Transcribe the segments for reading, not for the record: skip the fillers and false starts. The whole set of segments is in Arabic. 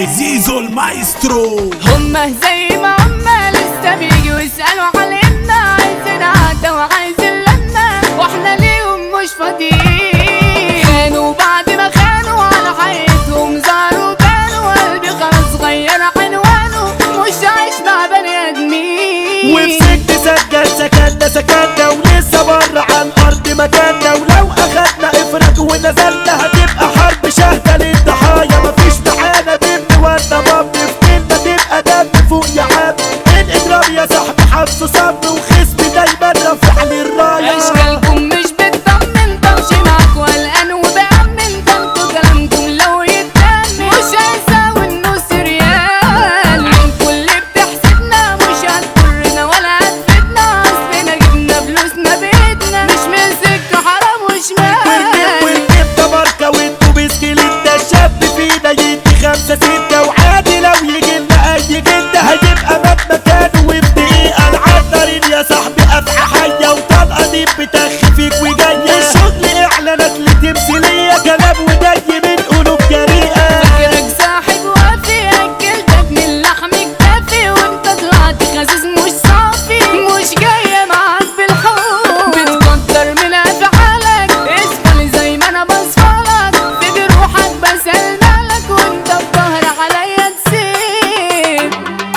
زيزو المايسترو. هما زي ما هما لسه بيجوا يسألوا علينا، عايزين عادة وعايزين لنا، واحنا ليهم مش فاضيين. خانوا بعد ما خانوا على حياتهم زاروا بانوا، قلبي خلاص غير عنوانه، مش عايش مع بني ادمين. وفي سجن سكننا ولسه بره على الارض مكاننا، ولو اخدنا افرج ونزلنا هتبقى حرب شاهدة للضحايا. مفيش معانا بنت ولا باب، في كلمة تبقى دم فوق يا عم. الاجرام يا صاحبي حبسه صبر، وخصمي دايما رافع لي الراية. اشكالكم مش بتطمن، بمشي معاكوا قلقان وبأمن، ده انتوا كلامكم لو يتأمن مش هيساوي النص ريال. عينكوا اللي بتحسدنا مش هتضرنا ولا هتفيدنا، اصلنا جبنا فلوسنا بإيدنا، مش من سكة حرام وشمال. والجيب ده ماركة وانتوا بسكيلت، ده الشاب فينا يدي 5 6، وعادي لو يجيلنا اي جد هيبقى مات مكانه. وبدقيقة العطارين يا صاحبي افعى حية، وطلقة دي بتخ فيك وجاية. الشغل اعلانات لتمثيلية، كلام وجاي من قلوب جريئة. فاكرك صاحب وافي، اكلتك من لحم كتافي، وانت طلعت خسيس مش صافي، مش جاية معاك بالحب. بتقدر من افعالك، اسفل زي ما انا بصفالك، في جروحك بسلملك، وانت بظهر عليا تسيب.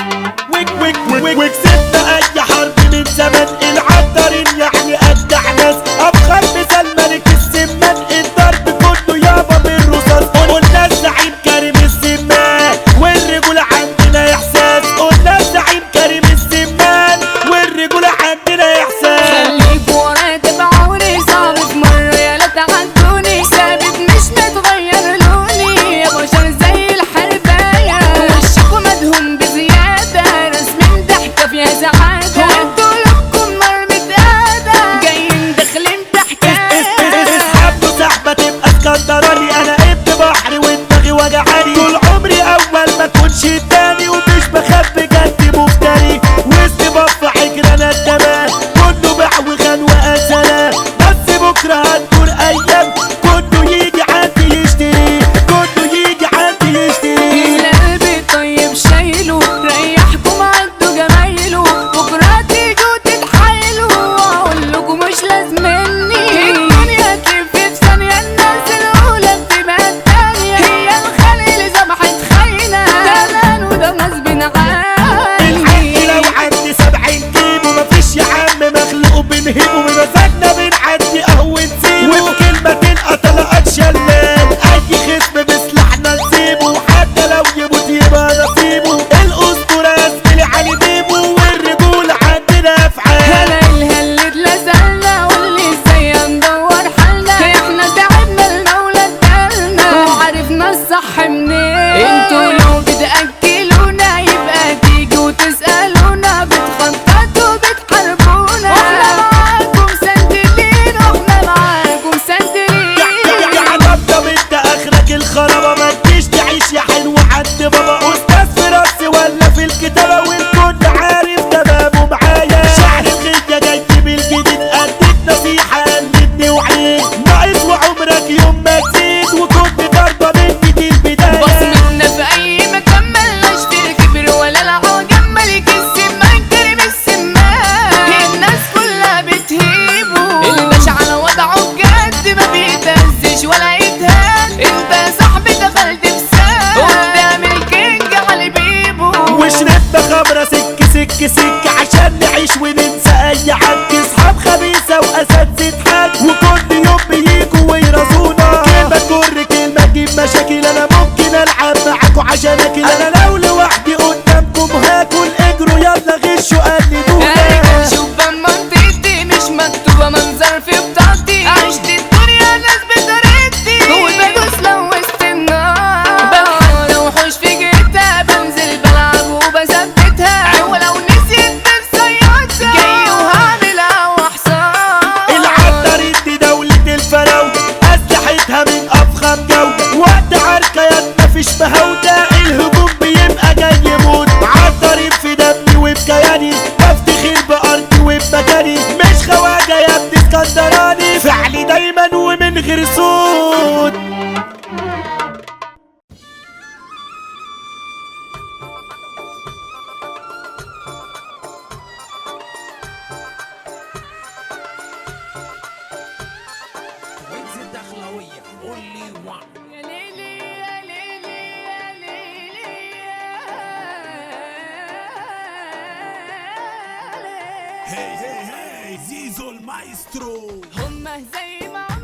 وكسبنا اي حرب من زمان، العطارين يعني اجدع ناس. افخر مثال ملك السمان، الضرب كله يابا بالرصاص. قلنا الزعيم كريم السمان، والرجولة عندنا احساس. قلنا الزعيم كريم السمان، والرجولة عندنا احساس. خليكوا ورايا تبعوني، صعب في مرة يا لا تعدوني، ثابت مش متغير لوني، يا بشر زي الحرباية، وشكوا مدهون بزيادة، رسم ضحكة فيها سعادة، وانتوا لكم مرمى قادة، جايين داخلين بحكاية. اسحب سحبة تبقى اسكندراني، انا ابن بحر ودماغي وجعاني. طول عمري اول ما اكونش التاني، ومش بخاف بجد مفتري، وسط بف حجرنا التمام، كله باع وخان وقال سلام. بس بكرة هتدور ايام، كله يجي عندي يشتري، كله يجي عندي يشتري. القلب الطيب شايله، ريحكم عدوا جمايله، بكرة تيجوا تتحايلوا، واقول لكم مش لازمني. الدنيا تلف في ثانية، الناس الأولى بتبقى التانية، هي الخلق اللي ذبحت خاينة، ده مال وده غصب عني. لو عندي 70 جيب، ومفيش يا عم مخلوق بنهيبه، بمزاجنا بنعدي قهوة نسيبه، وبكلمة تلقى طلقات شلال. أي خصم بسلاحنا نسيبه، وحتى لو يموت يبقى نصيبه. الأسطورة يا زميلي علي بيبو، والرجولة عندنا أفعال. هلا الهل اتلزقنا، واللي ازاي ندور حالنا، احنا تعبنا المولى ادالنا، وعرفنا الصح منين. انتوا لو بتأكلونا يبقى تيجوا تسألونا، بتخططوا بتحاربونا، واحنا معاكم سندلين، واحنا معاكم سندلين. يا طبطب انت اخرك الخرابة، ما تجيش تعيش يا حلو عند بابا. استاذ في راسي ولا في الكتابة، والكل عارف تمامه معايا. شعر الغية جاي بالجديد، اديك نصيحة قلدني وعيد، ناقص وعمرك يوم ما تزيد، وكنت ضربة مني دي البداية. بصمتنا في اي مكان، ملناش في الكبر ولا العجم، ملك السمان كريم السمان، الناس كلها بتهيبه، الباشا على وضعه بجد ما بيتهزش ولا يتهان. انت يا صاحبي دخلت في سان قدام الكينج علي بيبو، وشربنا خمرة سك عشان نعيش وننسى اي حد. اصحاب خبيثة واساتذة حد، وكل يوم بييجوا ويرازونا. كلمة تجر كلمة تجيب مشاكل، انا ممكن العب معاكوا عشان اكل. انا لو لوحدي قدامكم هاكل، اجروا يلا غشوا قلدونا. انا شوف منطقتي مش مكتوبة منظر في بطاقتي، عشت الدنيا ناس بطريقتي، وبدوس لو وسط النار، بحاول اوحش في جيتها، بنزل بلعب وبثبتها، ولو نسيت بنسيطها، جاي وهعملها وحصان. العطارين دي دولة الفراودة، اسلحتها من افخم جودة، وقت عركة مفيش مهودة، الهجوم بيبقى جاي يموت. عطارين في دمي وفي كياني، بفتخر بأرضي وبمكاني، مش خواجة يا ابن اسكندراني. هي زيزو المايسترو. هما زي ما